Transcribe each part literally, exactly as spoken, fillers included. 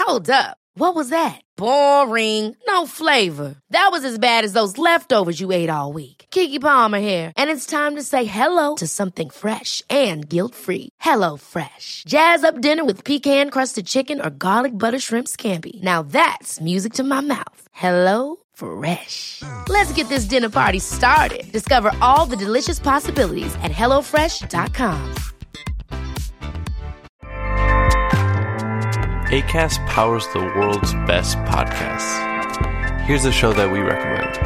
Hold up. What was that? Boring. No flavor. That was as bad as those leftovers you ate all week. Keke Palmer here, and it's time to say hello to something fresh and guilt-free. Hello Fresh. Jazz up dinner with pecan-crusted chicken or garlic butter shrimp scampi. Now that's music to my mouth. Hello Fresh. Let's get this dinner party started. Discover all the delicious possibilities at hello fresh dot com. Acast powers the world's best podcasts. Here's a show that we recommend.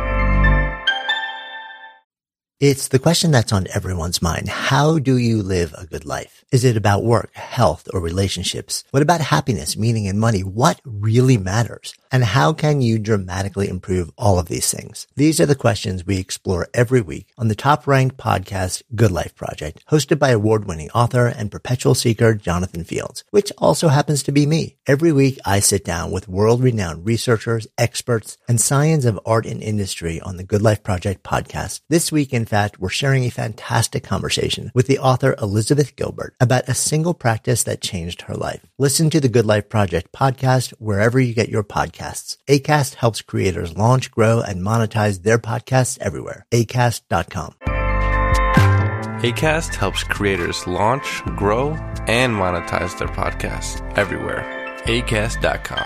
It's the question that's on everyone's mind. How do you live a good life? Is it about work, health, or relationships? What about happiness, meaning, and money? What really matters? And how can you dramatically improve all of these things? These are the questions we explore every week on the top-ranked podcast, Good Life Project, hosted by award-winning author and perpetual seeker Jonathan Fields, which also happens to be me. Every week, I sit down with world-renowned researchers, experts, and science of art and industry on the Good Life Project podcast. This week, in fact, we're sharing a fantastic conversation with the author Elizabeth Gilbert about a single practice that changed her life. Listen to the Good Life Project podcast wherever you get your podcasts. Acast helps creators launch, grow, and monetize their podcasts everywhere. acast dot com. Acast helps creators launch, grow, and monetize their podcasts everywhere. acast dot com.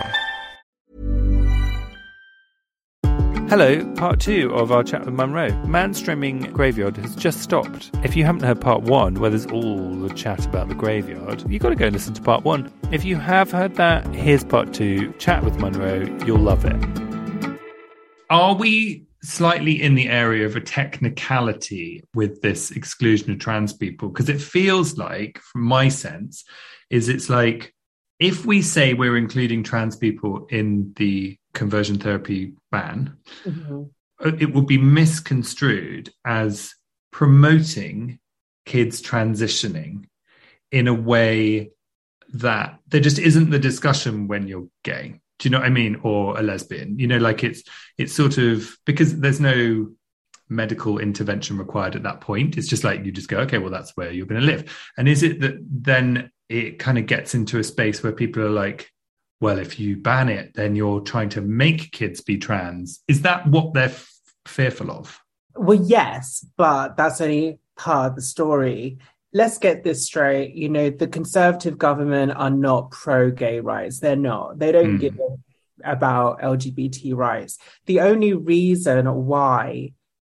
Hello, part two of our chat with Munro. Manstreaming Graveyard has just stopped. If you haven't heard part one, where there's all the chat about the graveyard, you've got to go and listen to part one. If you have heard that, here's part two, chat with Munro. You'll love it. Are we slightly in the area of a technicality with this exclusion of trans people? Because it feels like, from my sense, is it's like, if we say we're including trans people in the conversion therapy ban, mm-hmm. it will be misconstrued as promoting kids transitioning in a way that there just isn't the discussion when you're gay. Do you know what I mean? Or a lesbian, you know, like it's, it's sort of, because there's no medical intervention required at that point. It's just like, you just go, okay, well, that's where you're going to live. And is it that then it kind of gets into a space where people are like, well, if you ban it, then you're trying to make kids be trans. Is that what they're f- fearful of? Well, yes, but that's only part of the story. Let's get this straight. You know, the Conservative government are not pro-gay rights. They're not. They don't mm. give a about L G B T rights. The only reason why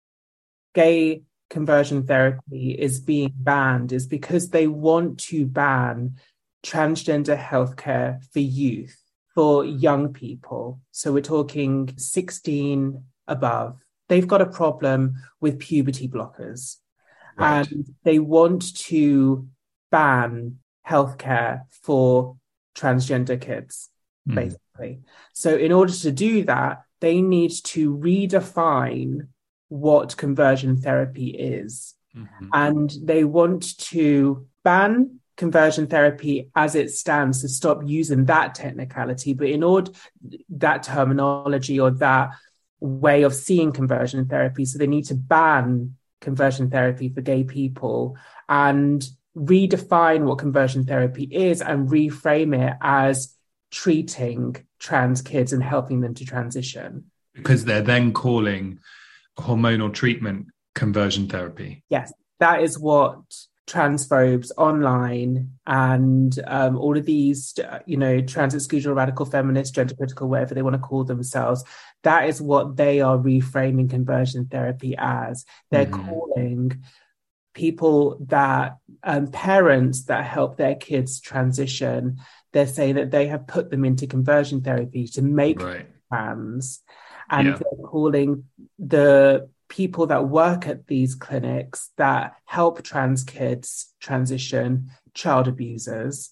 gay conversion therapy is being banned is because they want to ban transgender healthcare for youth, for young people. So we're talking sixteen above. They've got a problem with puberty blockers. Right. And they want to ban healthcare for transgender kids, mm. basically. So in order to do that, they need to redefine what conversion therapy is. Mm-hmm. And they want to ban conversion therapy as it stands, to stop using that technicality. But in order, that terminology or that way of seeing conversion therapy, so they need to ban conversion therapy for gay people and redefine what conversion therapy is and reframe it as treating trans kids and helping them to transition. Because they're then calling hormonal treatment conversion therapy. Yes, that is what transphobes online and um, all of these, you know, trans exclusional radical feminists, gender critical, whatever they want to call themselves, that is what they are reframing conversion therapy as. They're mm-hmm. calling people that, um, parents that help their kids transition, they're saying that they have put them into conversion therapy to make right. trans. And yeah. they're calling the people that work at these clinics that help trans kids transition child abusers.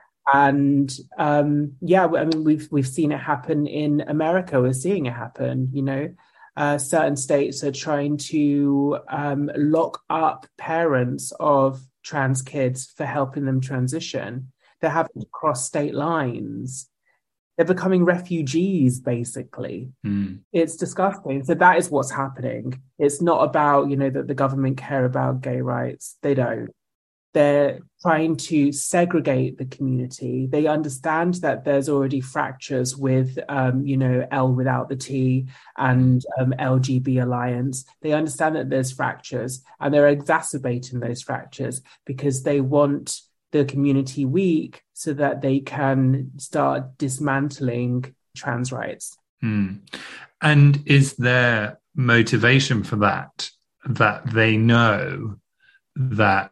And um, yeah, I mean, we've we've seen it happen in America. We're seeing it happen. You know, uh, certain states are trying to um, lock up parents of trans kids for helping them transition. They're having to cross state lines. They're becoming refugees, basically. Mm. It's disgusting. So that is what's happening. It's not about, you know, that the government care about gay rights. They don't. they're trying to segregate the community. They understand that there's already fractures with, um, you know, L without the T and um, L G B Alliance. They understand that there's fractures, and they're exacerbating those fractures because they want the community weak so that they can start dismantling trans rights. Mm. And is there motivation for that, that they know that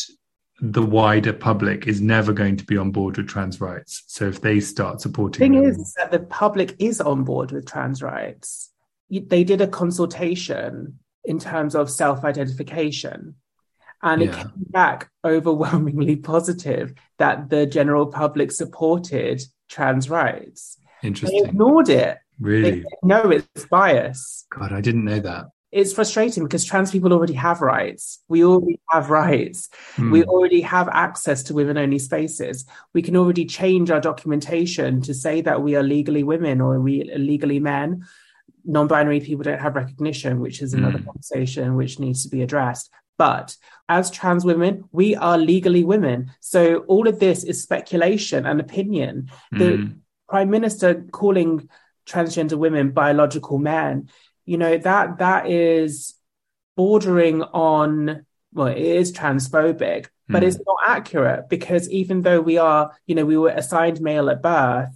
the wider public is never going to be on board with trans rights? So if they start supporting the thing them... is that the public is on board with trans rights. They did a consultation in terms of self-identification, and yeah. it came back overwhelmingly positive that the general public supported trans rights. Interesting. They ignored it. Really? They know it's bias. God, I didn't know that. It's frustrating because trans people already have rights. We already have rights. Mm. We already have access to women-only spaces. We can already change our documentation to say that we are legally women or we are legally men. Non-binary people don't have recognition, which is another mm. conversation which needs to be addressed. But as trans women, we are legally women. So all of this is speculation and opinion. Mm. The Prime Minister calling transgender women biological men, you know, that that is bordering on, well, it is transphobic, but mm. it's not accurate, because even though we are, you know, we were assigned male at birth,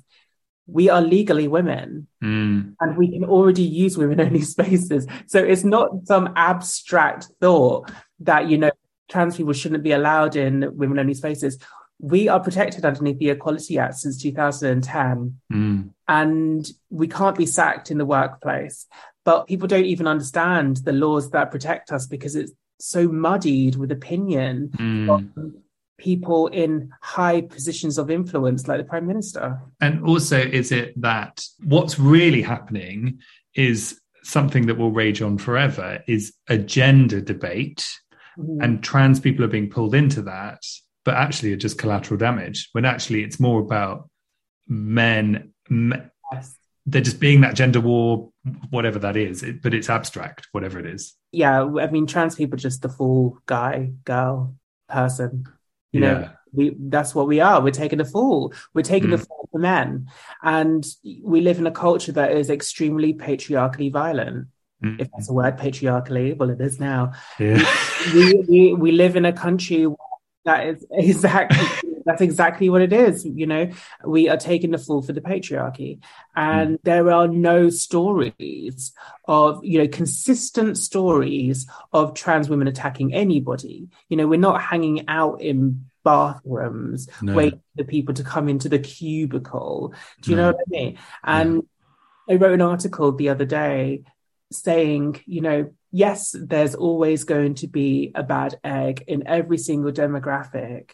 we are legally women mm. and we can already use women-only spaces. So it's not some abstract thought that, you know, trans people shouldn't be allowed in women-only spaces. We are protected underneath the Equality Act since two thousand ten, mm. and we can't be sacked in the workplace. But people don't even understand the laws that protect us because it's so muddied with opinion mm. of people in high positions of influence, like the Prime Minister. And also, is it that what's really happening is something that will rage on forever, is a gender debate, mm. and trans people are being pulled into that, but actually are just collateral damage, when actually it's more about men, men yes. they're just being that gender war, whatever that is, it, but it's abstract, whatever it is. Yeah, I mean, trans people are just the full guy, girl, person. You know, yeah. we that's what we are. We're taking the fall. We're taking mm. the fall for men. And we live in a culture that is extremely patriarchally violent. Mm. If that's a word, patriarchally, well, it is now. Yeah. We, we, we live in a country that is exactly, that's exactly what it is. You know, we are taking the fall for the patriarchy. And mm. there are no stories of, you know, consistent stories of trans women attacking anybody. You know, we're not hanging out in bathrooms no. waiting for people to come into the cubicle. Do you no. know what I mean? And yeah. I wrote an article the other day saying, you know, yes, there's always going to be a bad egg in every single demographic,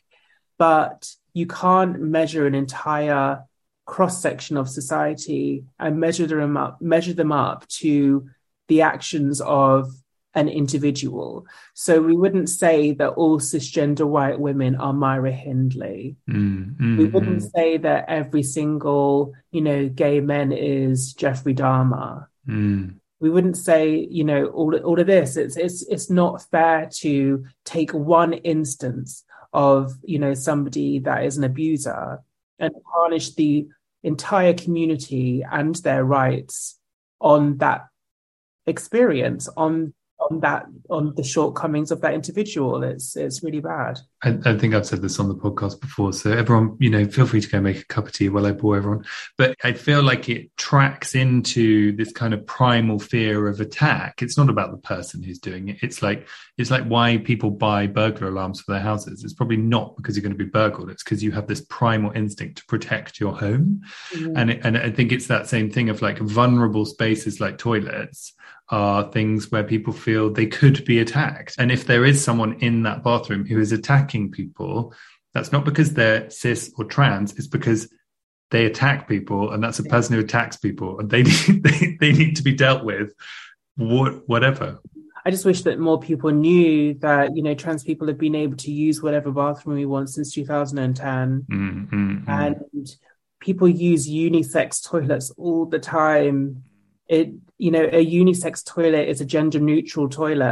but you can't measure an entire cross-section of society and measure them up, measure them up to the actions of an individual. So we wouldn't say that all cisgender white women are Myra Hindley. Mm, mm, we wouldn't mm. say that every single, you know, gay man is Jeffrey Dahmer. Mm. We wouldn't say, you know, all, all of this. It's it's it's not fair to take one instance of, you know, somebody that is an abuser and tarnish the entire community and their rights on that experience, on on that on the shortcomings of that individual. It's it's really bad. I, I think I've said this on the podcast before, so everyone, you know, feel free to go make a cup of tea while I bore everyone. But I feel like it tracks into this kind of primal fear of attack. It's not about the person who's doing it. It's like it's like why people buy burglar alarms for their houses. It's probably not because you're going to be burgled. It's because you have this primal instinct to protect your home. Mm-hmm. And it, and I think it's that same thing of like vulnerable spaces like toilets are things where people feel they could be attacked. And if there is someone in that bathroom who is attacking people, that's not because they're cis or trans, it's because they attack people, and that's a person who attacks people, and they need, they, they need to be dealt with, what, whatever. I just wish that more people knew that, you know, trans people have been able to use whatever bathroom we want since two thousand ten. Mm, mm, and mm. people use unisex toilets all the time. It, you know, a unisex toilet is a gender neutral toilet.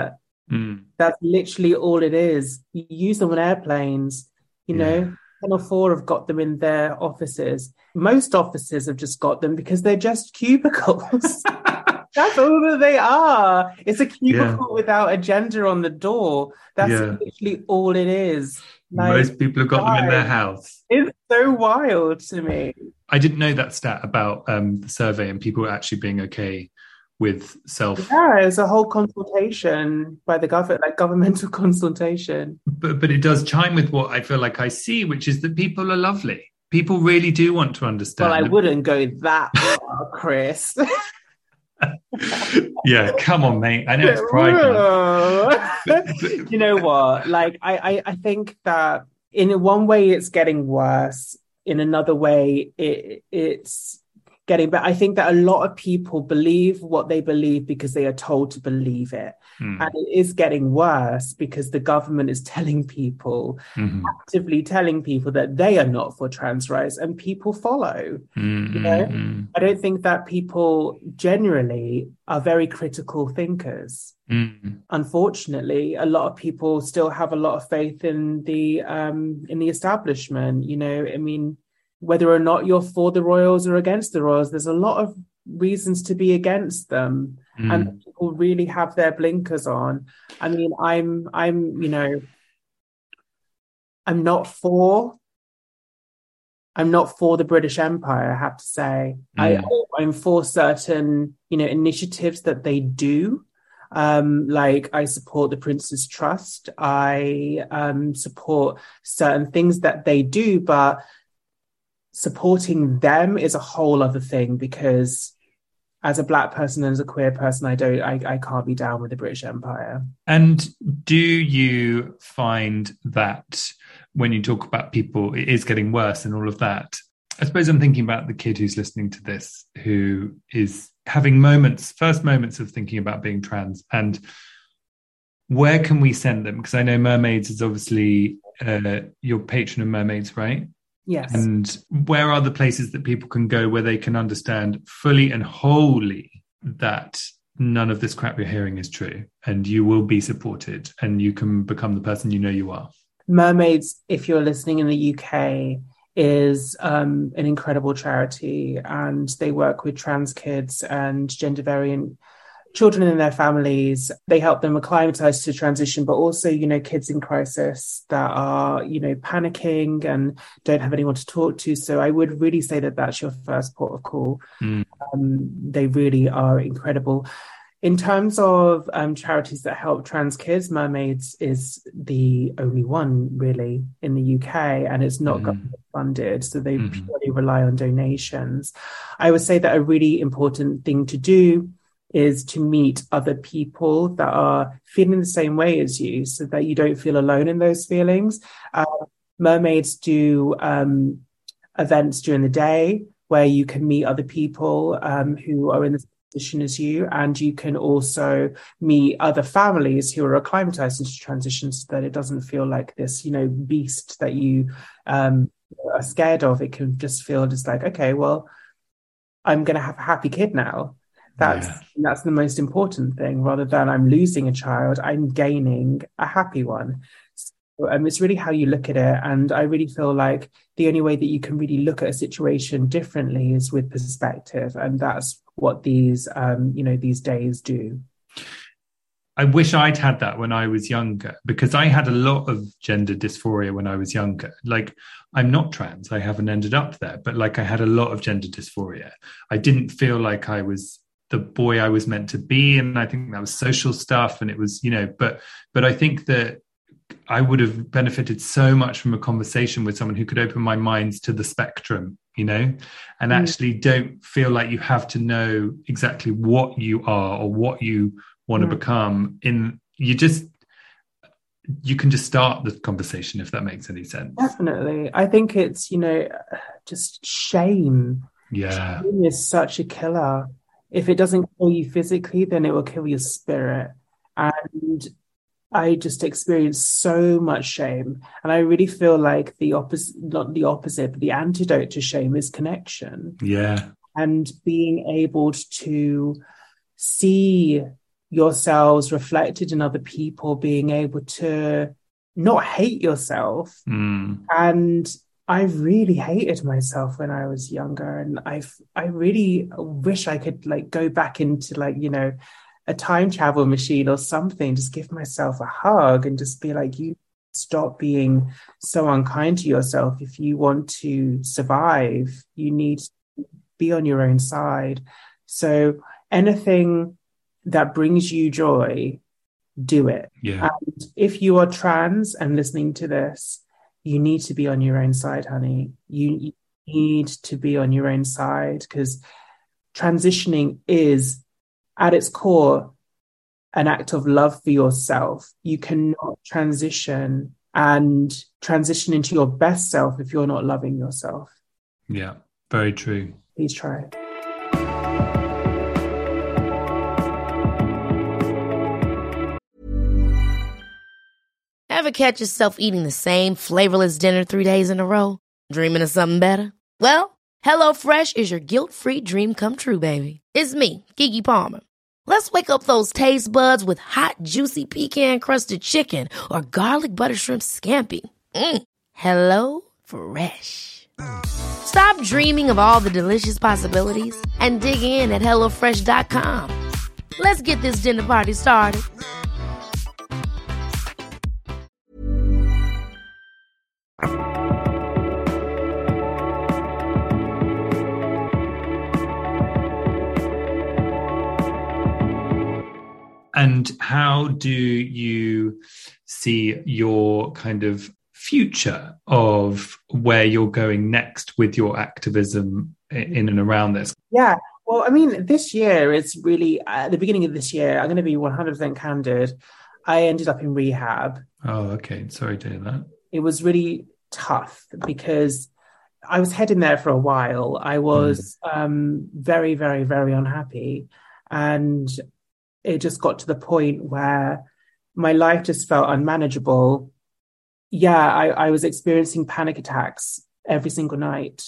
Mm. That's literally all it is. You use them on airplanes, you Yeah. know, ten or four have got them in their offices. Most offices have just got them because they're just cubicles. That's all that they are. It's a cubicle Yeah. without a gender on the door. That's Yeah. literally all it is. Like, Most people have got them in their guys, house. it's so wild to me. I didn't know that stat about um, the survey and people actually being okay with self. Yeah, it's a whole consultation by the government, like governmental consultation. But but it does chime with what I feel like I see, which is that people are lovely. People really do want to understand. Well, I wouldn't go that far, Chris. Yeah, come on, mate. I know it's Pride Month. You know what? Like, I, I, I think that in one way it's getting worse. In another way, it, it's getting better. I think that a lot of people believe what they believe because they are told to believe it. Mm. And it is getting worse because the government is telling people, Mhm. actively telling people that they are not for trans rights, and people follow. Mm, You know? mm, mm, I don't think that people generally are very critical thinkers. mm. Unfortunately, a lot of people still have a lot of faith in the um, in the establishment. You know, I mean, whether or not you're for the royals or against the royals, there's a lot of reasons to be against them, Mm. and people really have their blinkers on. I mean, I'm I'm you know, I'm not for. I'm not for the British Empire, I have to say. I, Mm. I'm for certain, you know, initiatives that they do. Um, like I support the Prince's Trust. I um, support certain things that they do, but supporting them is a whole other thing, because as a Black person and as a queer person, I don't, I, I can't be down with the British Empire. And do you find that when you talk about people, it is getting worse and all of that? I suppose I'm thinking about the kid who's listening to this, who is having moments, first moments of thinking about being trans, and where can we send them? Because I know Mermaids is obviously uh, your patron of Mermaids, right? Yes. And where are the places that people can go where they can understand fully and wholly that none of this crap you're hearing is true, and you will be supported and you can become the person you know you are? Mermaids, if you're listening in the U K, is um, an incredible charity, and they work with trans kids and gender variant children and their families. They help them acclimatize to transition, but also, you know, kids in crisis that are, you know, panicking and don't have anyone to talk to. So I would really say that that's your first port of call. Mm. Um, they really are incredible. In terms of um, charities that help trans kids, Mermaids is the only one really in the U K, and it's not Mm. government funded, so they Mhm. purely rely on donations. I would say that a really important thing to do is to meet other people that are feeling the same way as you, so that you don't feel alone in those feelings. Uh, Mermaids do um, events during the day where you can meet other people um, who are in the position as you, and you can also meet other families who are acclimatized into transition, so that it doesn't feel like this, you know, beast that you um, are scared of. It can just feel just like, okay, well, I'm going to have a happy kid now. That's Yeah. that's the most important thing. Rather than I'm losing a child, I'm gaining a happy one. So, um, it's really how you look at it. And I really feel like the only way that you can really look at a situation differently is with perspective. And that's what these, um, you know, these days do. I wish I'd had that when I was younger, because I had a lot of gender dysphoria when I was younger. Like, I'm not trans, I haven't ended up there, but like I had a lot of gender dysphoria. I didn't feel like I was the boy I was meant to be. And I think that was social stuff. And it was, you know, but, but I think that I would have benefited so much from a conversation with someone who could open my mind to the spectrum, you know, and Mm. actually don't feel like you have to know exactly what you are or what you want Mm. to become. In you just, you can just start the conversation, if that makes any sense. Definitely. I think it's, you know, just shame. Yeah. Shame is such a killer. If it doesn't kill you physically, then it will kill your spirit. And I just experienced so much shame. And I really feel like the opposite, not the opposite, but the antidote to shame is connection. Yeah. And being able to see yourselves reflected in other people, being able to not hate yourself. Mm. And I really hated myself when I was younger. And I've, I really wish I could like go back into like, you know, a time travel machine or something, just give myself a hug and just be like, you stop being so unkind to yourself. If you want to survive, you need to be on your own side. So anything that brings you joy, do it. Yeah. And if you are trans and listening to this, you need to be on your own side, honey. You, you need to be on your own side, because transitioning is at its core an act of love for yourself. You cannot transition and transition into your best self if you're not loving yourself. Yeah, very true. Please try it. Ever catch yourself eating the same flavorless dinner three days in a row? Dreaming of something better? Well, HelloFresh is your guilt-free dream come true, baby. It's me, Keke Palmer. Let's wake up those taste buds with hot, juicy pecan-crusted chicken or garlic butter shrimp scampi. Mm. Hello Fresh. Stop dreaming of all the delicious possibilities and dig in at hello fresh dot com. Let's get this dinner party started. And how do you see your kind of future of where you're going next with your activism in and around this? Yeah, well, I mean, this year is really, at the beginning of this year, I'm going to be one hundred percent candid. I ended up in rehab. Oh, okay. Sorry to hear that. It was really tough because I was heading there for a while. I was mm. um, very, very, very unhappy. And it just got to the point where my life just felt unmanageable. Yeah, I, I was experiencing panic attacks every single night.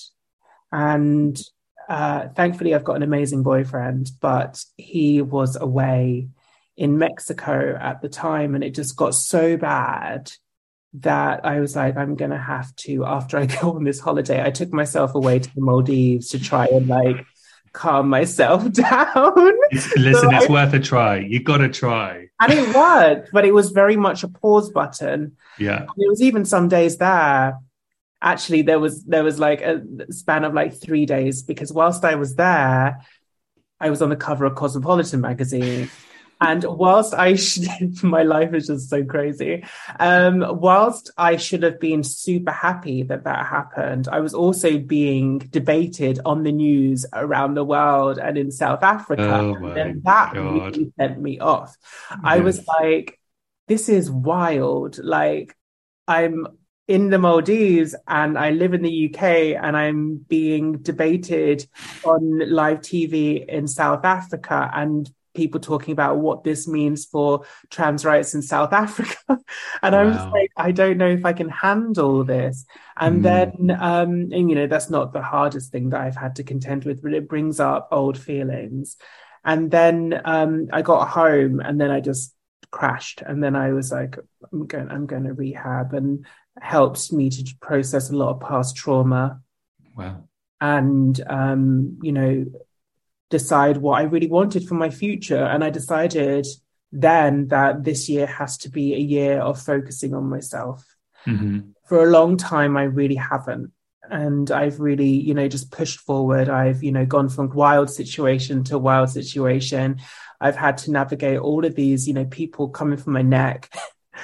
And uh, thankfully, I've got an amazing boyfriend, but he was away in Mexico at the time. And it just got so bad that I was like, I'm going to have to, after I go on this holiday, I took myself away to the Maldives to try and like calm myself down. Listen, so it's I, worth a try. You got to try. And it worked, but it was very much a pause button. Yeah. There was even some days there. Actually, there was there was like a span of like three days because whilst I was there, I was on the cover of Cosmopolitan magazine. And whilst I should, my life is just so crazy. Um, whilst I should have been super happy that that happened, I was also being debated on the news around the world and in South Africa. Oh my and that God. really sent me off. Yes. I was like, this is wild. Like, I'm in the Maldives and I live in the U K and I'm being debated on live T V in South Africa and people talking about what this means for trans rights in South Africa. And wow. I was like, I don't know if I can handle this. And mm. then, um, and, you know, that's not the hardest thing that I've had to contend with, but it brings up old feelings. And then um, I got home and then I just crashed. And then I was like, I'm going, I'm going to rehab, and helped me to process a lot of past trauma. Wow. And, um, you know, decide what I really wanted for my future. And I decided then that this year has to be a year of focusing on myself. Mm-hmm. For a long time, I really haven't. And I've really, you know, just pushed forward. I've, you know, gone from wild situation to wild situation. I've had to navigate all of these, you know, people coming from my neck.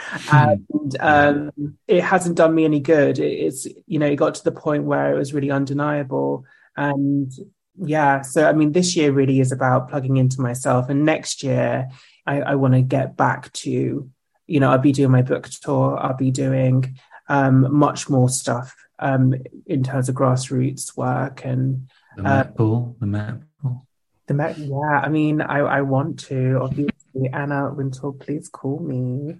And um, it hasn't done me any good. It's, you know, it got to the point where it was really undeniable. And yeah, so I mean, this year really is about plugging into myself. And next year, I, I want to get back to, you know, I'll be doing my book tour. I'll be doing um, much more stuff um, in terms of grassroots work and the Met Ball, the Met Ball. The Met, yeah. I mean, I, I want to. Obviously, Anna Wintour, please call me.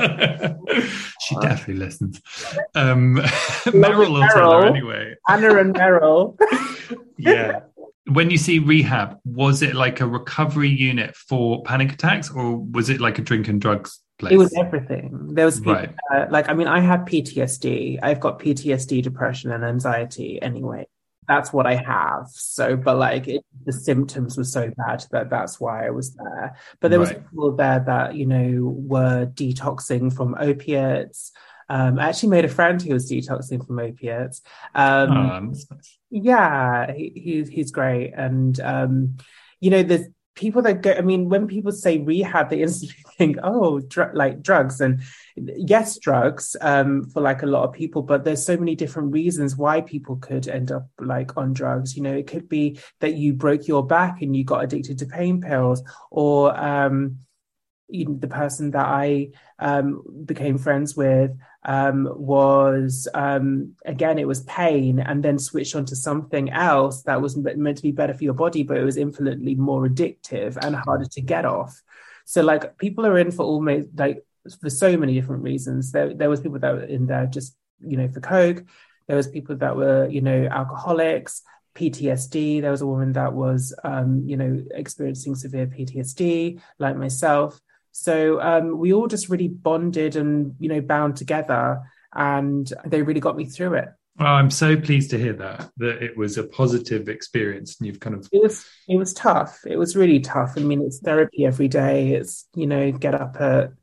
She definitely listens. Um, Meryl will tell her anyway. Anna and Meryl. Yeah. when you see rehab, was it like a recovery unit for panic attacks, or was it like a drink and drugs place? It was everything. There was people, right. uh, like, I mean, I have P T S D. I've got P T S D, depression, and anxiety anyway. That's what I have. So, but like it, the symptoms were so bad that that's why I was there. But there was Right. people there that, you know, were detoxing from opiates. Um, I actually made a friend who was detoxing from opiates. Um, Um, that's nice. yeah, he, he's he's great. And um, you know, there's people that go, I mean, when people say rehab, they instantly think, oh, dr- like drugs. And yes, drugs um, for like a lot of people, but there's so many different reasons why people could end up like on drugs. You know, it could be that you broke your back and you got addicted to pain pills, or um, you know, the person that I um, became friends with um, was, um, again, it was pain, and then switched onto something else that was meant to be better for your body, but it was infinitely more addictive and harder to get off. So like people are in for almost like for so many different reasons. There, there was people that were in there just, you know, for coke. There was people that were, you know, alcoholics, P T S D. There was a woman that was, um, you know, experiencing severe P T S D, like myself. So um, we all just really bonded and, you know, bound together, and they really got me through it. Well, I'm so pleased to hear that, that it was a positive experience and you've kind of... It was, it was tough. It was really tough. I mean, it's therapy every day. It's, you know, get up at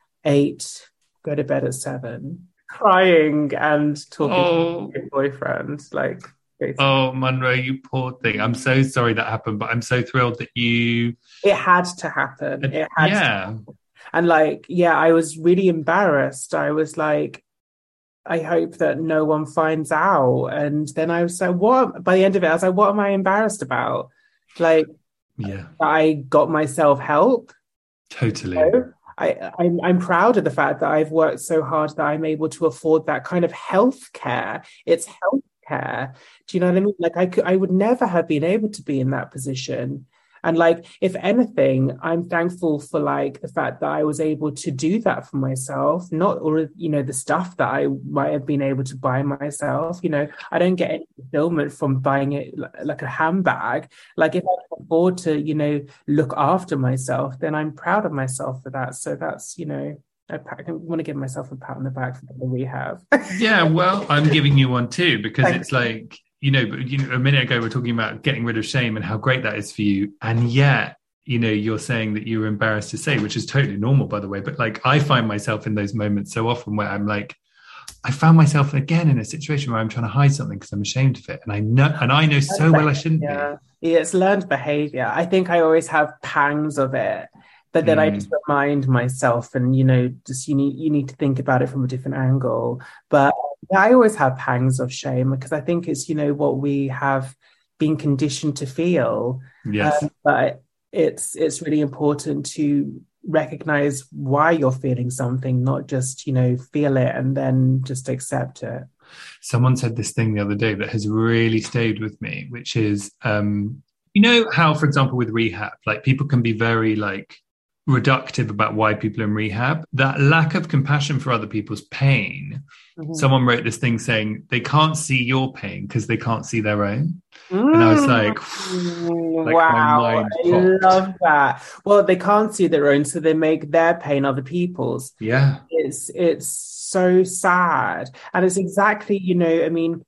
eight, go to bed at seven, crying and talking Oh. to your boyfriend. Like, basically. Oh, Munro, you poor thing. I'm so sorry that happened, but I'm so thrilled that you... It had to happen. It had yeah. to. And like, yeah, I was really embarrassed. I was like, I hope that no one finds out. And then I was like, what? By the end of it, I was like, what am I embarrassed about? Like, Yeah. I got myself help. Totally. You know? I, I'm, I'm proud of the fact that I've worked so hard that I'm able to afford that kind of health care. It's health care. Do you know what I mean? Like I could, I would never have been able to be in that position. And like, if anything, I'm thankful for like the fact that I was able to do that for myself, not all, you know, the stuff that I might have been able to buy myself. You know, I don't get any fulfillment from buying it like a handbag. Like if I can afford to, you know, look after myself, then I'm proud of myself for that. So that's, you know, I, I want to give myself a pat on the back for the rehab. Yeah, well, I'm giving you one too, because Thank it's like, you know, but you know, a minute ago we're talking about getting rid of shame and how great that is for you, and yet, you know, you're saying that you were embarrassed to say, which is totally normal, by the way. But like, I find myself in those moments so often where I'm like, I found myself again in a situation where I'm trying to hide something because I'm ashamed of it, and I know, and I know so well I shouldn't yeah. be. Yeah, it's learned behavior. I think I always have pangs of it. But then mm. I just remind myself, and, you know, just you need you need to think about it from a different angle. But yeah, I always have pangs of shame because I think it's, you know, what we have been conditioned to feel. Yes. Um, but it's it's really important to recognize why you're feeling something, not just, you know, feel it and then just accept it. Someone said this thing the other day that has really stayed with me, which is, um, you know, how, for example, with rehab, like people can be very like reductive about why people are in rehab, that lack of compassion for other people's pain. Mm-hmm. Someone wrote this thing saying they can't see your pain because they can't see their own. Mm. And I was like, like wow, I love that. Well, they can't see their own, so they make their pain other people's. Yeah. It's it's so sad. And it's exactly, you know, I mean,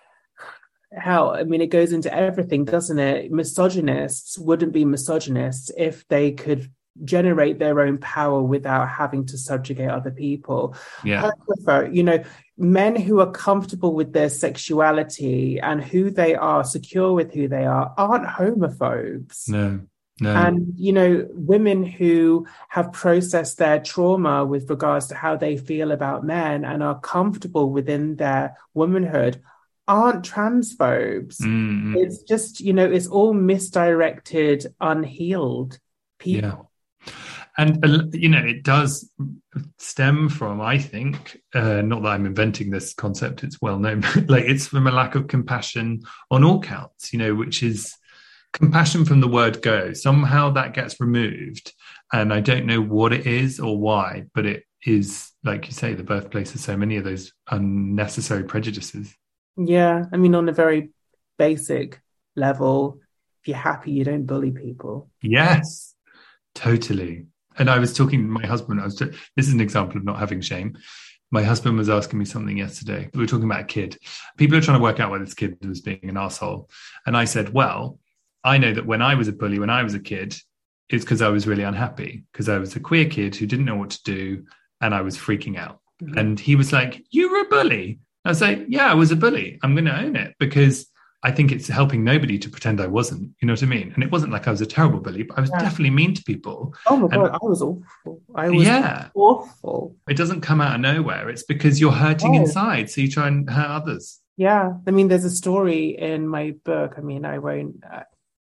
hell, I mean, it goes into everything, doesn't it? Misogynists wouldn't be misogynists if they could generate their own power without having to subjugate other people. Yeah. Prefer, you know, men who are comfortable with their sexuality and who they are, secure with who they are, aren't homophobes. No, no. And, you know, women who have processed their trauma with regards to how they feel about men and are comfortable within their womanhood aren't transphobes. Mm-hmm. It's just, you know, it's all misdirected, unhealed people. Yeah. And, uh, you know, it does stem from, I think, uh, not that I'm inventing this concept, it's well known, like it's from a lack of compassion on all counts, you know, which is compassion from the word go. Somehow that gets removed. And I don't know what it is or why, but it is, like you say, the birthplace of so many of those unnecessary prejudices. Yeah. I mean, on a very basic level, if you're happy, you don't bully people. Yes, totally. And I was talking to my husband. I was. T- this is an example of not having shame. My husband was asking me something yesterday. We were talking about a kid. People are trying to work out why this kid was being an asshole. And I said, well, I know that when I was a bully, when I was a kid, it's because I was really unhappy, because I was a queer kid who didn't know what to do, and I was freaking out. Mm-hmm. And he was like, you were a bully? I was like, yeah, I was a bully. I'm going to own it, because I think it's helping nobody to pretend I wasn't. You know what I mean? And it wasn't like I was a terrible bully, but I was yeah. definitely mean to people. Oh my and, God, I was awful. I was yeah. awful. It doesn't come out of nowhere. It's because you're hurting oh. inside, so you try and hurt others. Yeah. I mean, there's a story in my book. I mean, I won't... Uh,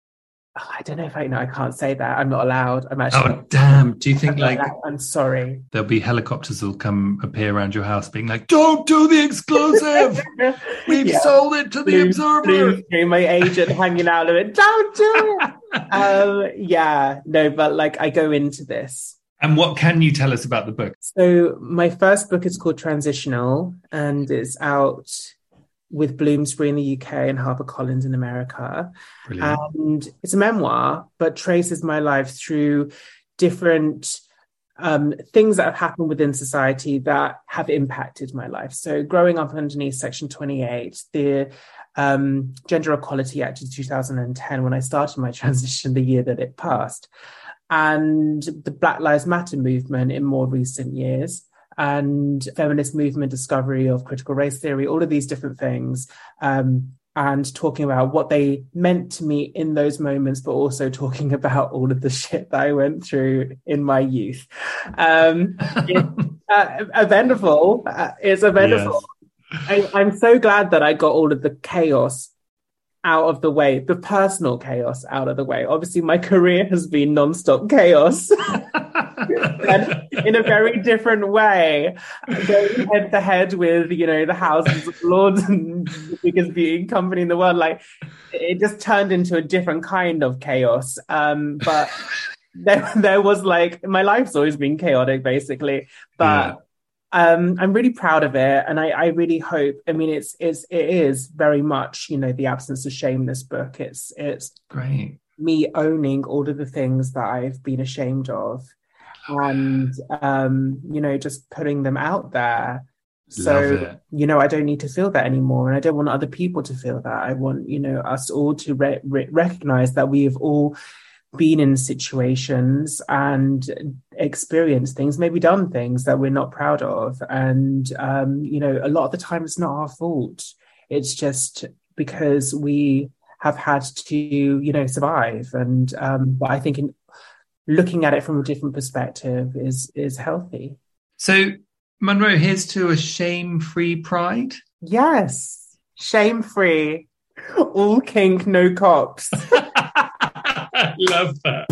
I don't know if I know. I can't say that. I'm not allowed. I'm actually. Oh not, damn! Do you think I'm like? I'm sorry. There'll be helicopters will come appear around your house, being like, "Don't do the exclusive. We've yeah. sold it to the blue, Observer." Blue, my agent hanging out of it. Don't do it. um, yeah, no, but like I go into this. And what can you tell us about the book? So my first book is called Transitional, and it's out with Bloomsbury in the U K and HarperCollins in America. Brilliant. And it's a memoir, but traces my life through different um, things that have happened within society that have impacted my life. So growing up underneath Section twenty-eight, the um, Gender Equality Act of two thousand ten, when I started my transition, the year that it passed, and the Black Lives Matter movement in more recent years, and feminist movement, discovery of critical race theory, all of these different things, um, and talking about what they meant to me in those moments, but also talking about all of the shit that I went through in my youth. Um, it's uh, eventful. Uh, it's eventful. Yes. I, I'm so glad that I got all of the chaos out of the way, the personal chaos out of the way. Obviously, my career has been nonstop chaos. And in a very different way, going head to head with, you know, the Houses of Lords and the biggest beauty company in the world, like it just turned into a different kind of chaos. Um, but there, there was like, my life's always been chaotic, basically. But yeah. um, I'm really proud of it, and I, I really hope. I mean, it's it's it is very much, you know, the absence of shame. This book, it's it's great. Me owning all of the things that I've been ashamed of. And, um, you know, just putting them out there. So, you know, I don't need to feel that anymore. And I don't want other people to feel that. I want, you know, us all to re- re- recognize that we have all been in situations and experienced things, maybe done things that we're not proud of. And, um, you know, a lot of the time it's not our fault. It's just because we have had to, you know, survive. And um, but I think in looking at it from a different perspective is is healthy. So, Munro, here's to a shame-free pride. Yes, shame-free. All kink, no cops. Love that.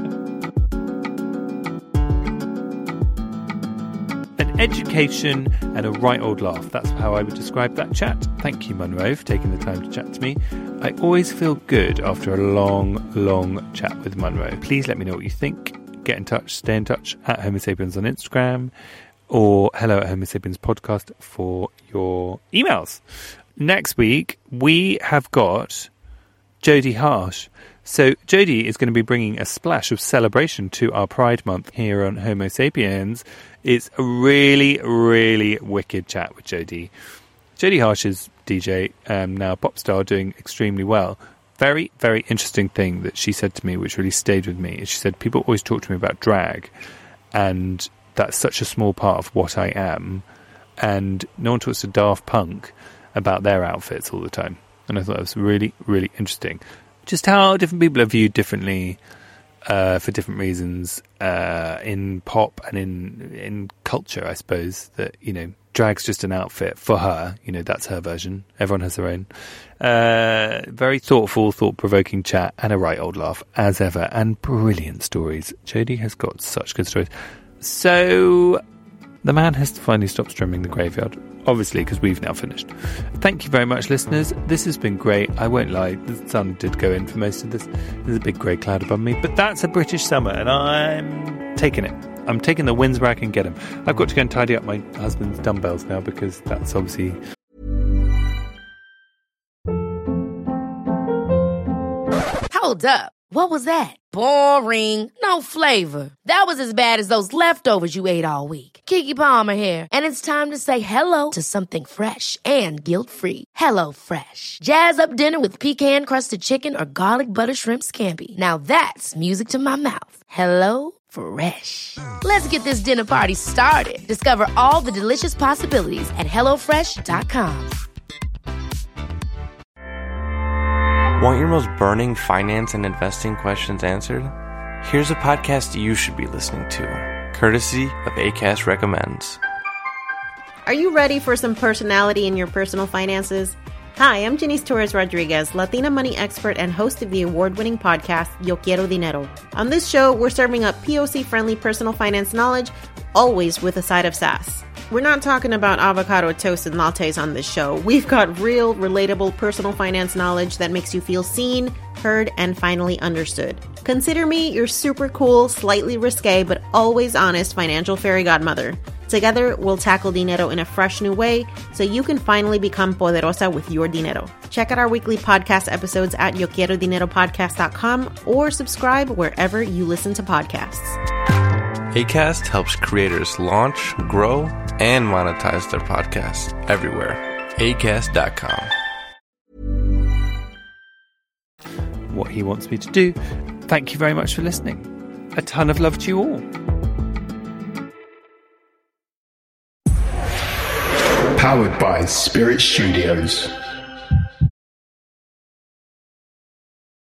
An education and a right old laugh. That's how I would describe that chat. Thank you, Munro, for taking the time to chat to me. I always feel good after a long, long chat with Munro. Please let me know what you think. Get in touch, stay in touch at Homo Sapiens on Instagram, or hello at Homo Sapiens podcast for your emails. Next week, we have got Jodie Harsh. So Jodie is going to be bringing a splash of celebration to our Pride Month here on Homo Sapiens. It's a really, really wicked chat with Jodie. Jodie Harsh is D J, um, now pop star, doing extremely well. Very, very interesting thing that she said to me, which really stayed with me, is she said, people always talk to me about drag, and that's such a small part of what I am, and no one talks to Daft Punk about their outfits all the time. And I thought that was really, really interesting. Just how different people are viewed differently uh, for different reasons uh, in pop and in in culture, I suppose, that, you know, drag's just an outfit for her. You know, that's her version. Everyone has their own. Uh, very thoughtful, thought-provoking chat and a right old laugh, as ever, and brilliant stories. Jodie has got such good stories. So the man has to finally stop strumming the graveyard, obviously, because we've now finished. Thank you very much, listeners. This has been great. I won't lie, the sun did go in for most of this. There's a big grey cloud above me, but that's a British summer, and I'm taking it. I'm taking the winds where I can get them. I've got to go and tidy up my husband's dumbbells now, because that's obviously... Hold up. What was that? Boring. No flavor. That was as bad as those leftovers you ate all week. Keke Palmer here, and it's time to say hello to something fresh and guilt-free. Hello Fresh. Jazz up dinner with pecan-crusted chicken or garlic butter shrimp scampi. Now that's music to my mouth. Hello Fresh. Let's get this dinner party started. Discover all the delicious possibilities at hello fresh dot com. Want your most burning finance and investing questions answered? Here's a podcast you should be listening to, courtesy of Acast Recommends. Are you ready for some personality in your personal finances? Hi, I'm Janice Torres Rodriguez, Latina money expert and host of the award-winning podcast, Yo Quiero Dinero. On this show, we're serving up P O C-friendly personal finance knowledge, always with a side of sass. We're not talking about avocado toast and lattes on this show. We've got real, relatable personal finance knowledge that makes you feel seen, heard, and finally understood. Consider me your super cool, slightly risque, but always honest financial fairy godmother. Together, we'll tackle dinero in a fresh new way so you can finally become poderosa with your dinero. Check out our weekly podcast episodes at yo quiero dinero podcast dot com or subscribe wherever you listen to podcasts. Acast helps creators launch, grow, and monetize their podcasts everywhere. acast dot com. What he wants me to do. Thank you very much for listening. A ton of love to you all. Powered by Spirit Studios.